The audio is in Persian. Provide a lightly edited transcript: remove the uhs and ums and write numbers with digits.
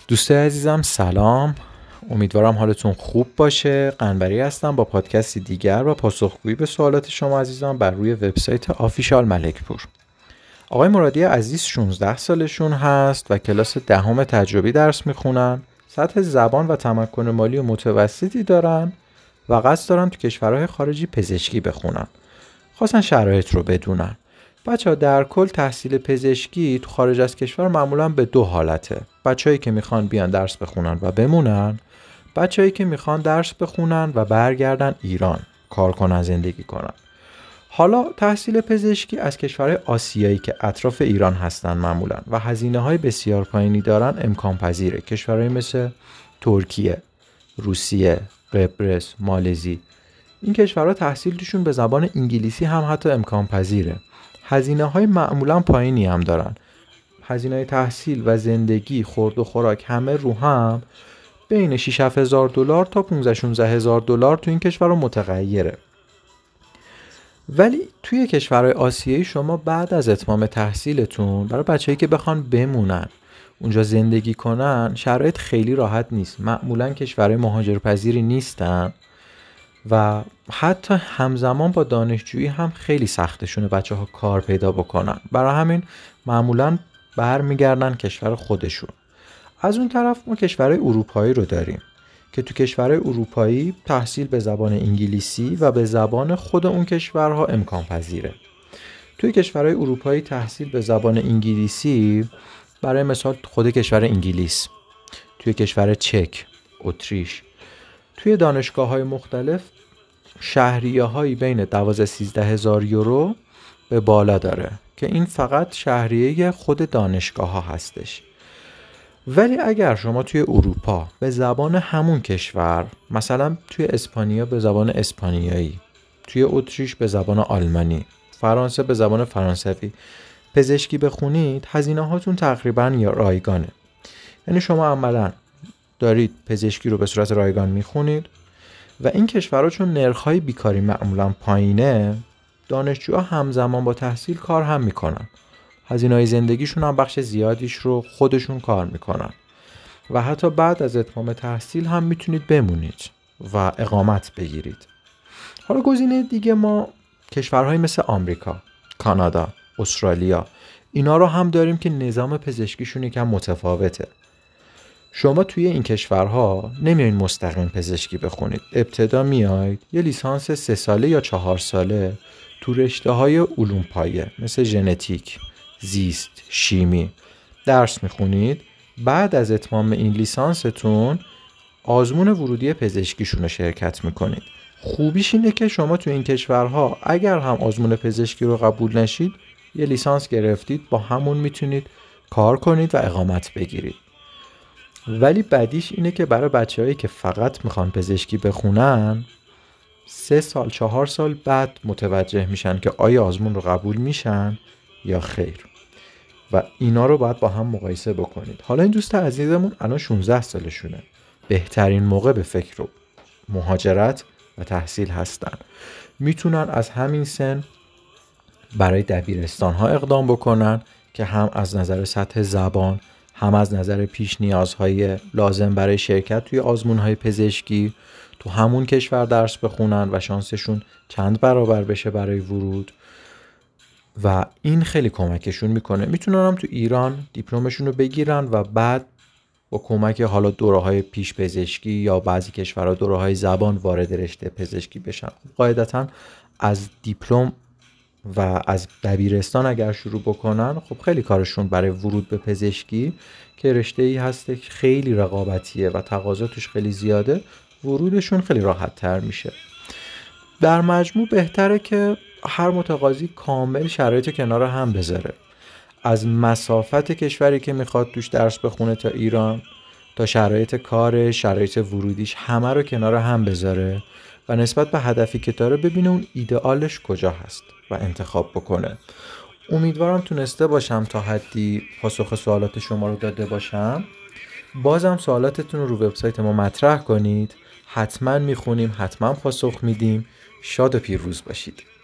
دوستای عزیزم سلام. امیدوارم حالتون خوب باشه. قنبری هستم با پادکستی دیگر و پاسخگویی به سوالات شما عزیزان بر روی وبسایت آفیشال ملکپور. آقای مرادی عزیز 16 سالشون هست و کلاس دهم تجربی درس میخونن. سطح زبان و تمکن مالی متوسطی دارن و قصد دارن تو کشورهای خارجی پزشکی بخونن. خواستن شرایط رو بدونن. بچه‌ها در کل تحصیل پزشکی تو خارج از کشور معمولاً به دو حالته. بچه‌هایی که میخوان بیان درس بخونن و بمونن، بچه‌هایی که میخوان درس بخونن و برگردن ایران، کار کنن، زندگی کنن. حالا تحصیل پزشکی از کشورهای آسیایی که اطراف ایران هستن معمولاً و هزینه‌های بسیار پایینی دارن امکان پذیره. کشورهای مثل ترکیه، روسیه، قبرس، مالزی. این کشورها تحصیل توشون به زبان انگلیسی هم حتی امکان پذیره. هزینه‌های معمولاً پایینی هم دارن. هزینه تحصیل و زندگی، خورد و خوراک همه رو هم بین 6-7 هزار دلار تا 15-16 هزار دلار تو این کشورها متغیره. ولی توی کشورهای آسیایی شما بعد از اتمام تحصیلتون برای بچه‌ای که بخوان بمونن اونجا زندگی کنن شرایط خیلی راحت نیست. معمولاً کشورهای مهاجرپذیری نیستن و حتی همزمان با دانشجویی هم خیلی سختشونه بچه‌ها کار پیدا بکنن. برای همین معمولاً برمیگردن کشور خودشون. از اون طرف ما کشورهای اروپایی رو داریم که تو کشورهای اروپایی تحصیل به زبان انگلیسی و به زبان خود اون کشورها امکان پذیره. توی کشورهای اروپایی تحصیل به زبان انگلیسی برای مثال خود کشور انگلیس، توی کشور چک، اتریش، توی دانشگاه‌های مختلف شهریه‌هایی بین 12-13 هزار یورو به بالا داره که این فقط شهریه خود دانشگاه‌ها هستش. ولی اگر شما توی اروپا به زبان همون کشور، مثلا توی اسپانیا به زبان اسپانیایی، توی اتریش به زبان آلمانی، فرانسه به زبان فرانسوی پزشکی بخونید، هزینه هاتون تقریباً یا رایگانه. یعنی شما عملاً دارید پزشکی رو به صورت رایگان میخونید و این کشورها چون نرخ‌های بیکاری معمولاً پایینه، دانشجوها همزمان با تحصیل کار هم میکنن. هزینه‌های زندگیشون هم بخش زیادیش رو خودشون کار میکنن و حتی بعد از اتمام تحصیل هم میتونید بمونید و اقامت بگیرید. حالا گزینه دیگه ما کشورهای مثل آمریکا، کانادا، استرالیا اینا رو هم داریم که نظام پزشکیشون یکم متفاوته. شما توی این کشورها نمیاین مستقیم پزشکی بخونید. ابتدا میاید یه لیسانس 3 ساله یا 4 ساله تو رشته‌های علوم پایه مثل ژنتیک، زیست، شیمی درس میخونید. بعد از اتمام این لیسانستون آزمون ورودی پزشکیشون رو شرکت میکنید. خوبیش اینه که شما تو این کشورها اگر هم آزمون پزشکی رو قبول نشید یه لیسانس گرفتید، با همون میتونید کار کنید و اقامت بگیرید. ولی بدیش اینه که برای بچه‌هایی که فقط میخوان پزشکی بخونن 3 سال 4 سال بعد متوجه میشن که آیا آزمون رو قبول میشن یا خیر و اینا رو باید با هم مقایسه بکنید. حالا این دوست عزیزمون الان 16 سالشونه، بهترین موقع به فکر و مهاجرت و تحصیل هستن. میتونن از همین سن برای دبیرستان ها اقدام بکنن که هم از نظر سطح زبان هم از نظر پیش نیازهای لازم برای شرکت توی آزمون‌های پزشکی تو همون کشور درس بخونن و شانسشون چند برابر بشه برای ورود و این خیلی کمکشون میکنه. میتونن هم تو ایران دیپلمشون رو بگیرن و بعد با کمک حالا دوره‌های پیش پزشکی یا بعضی کشورها دوره‌های زبان وارد رشته پزشکی بشن. قاعدتاً از دیپلم و از دبیرستان اگر شروع بکنن خب خیلی کارشون برای ورود به پزشکی که رشته‌ای هسته که خیلی رقابتیه و تقاضا توش خیلی زیاده، ورودشون خیلی راحت تر میشه. در مجموع بهتره که هر متقاضی کامل شرایط کنار هم بذاره، از مسافت کشوری که میخواد توش درس بخونه تا ایران تا شرایط کار، شرایط ورودیش، همه رو کنار هم بذاره و نسبت به هدفی که داره ببینه اون ایدئالش کجا هست و انتخاب بکنه. امیدوارم تونسته باشم تا حدی پاسخ سوالات شما رو داده باشم. بازم سوالاتتون رو وبسایت ما مطرح کنید، حتما میخونیم، حتما پاسخ میدیم. شاد و پیروز باشید.